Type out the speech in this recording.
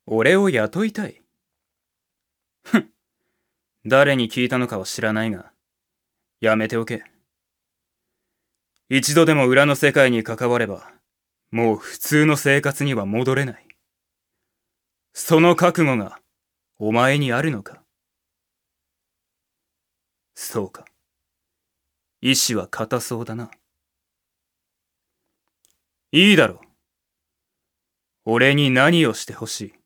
俺を雇いたい。ふん、誰に聞いたのかは知らないが、やめておけ。一度でも裏の世界に関われば、もう普通の生活には戻れない。その覚悟が、お前にあるのか？そうか。意志は固そうだな。いいだろう。俺に何をしてほしい？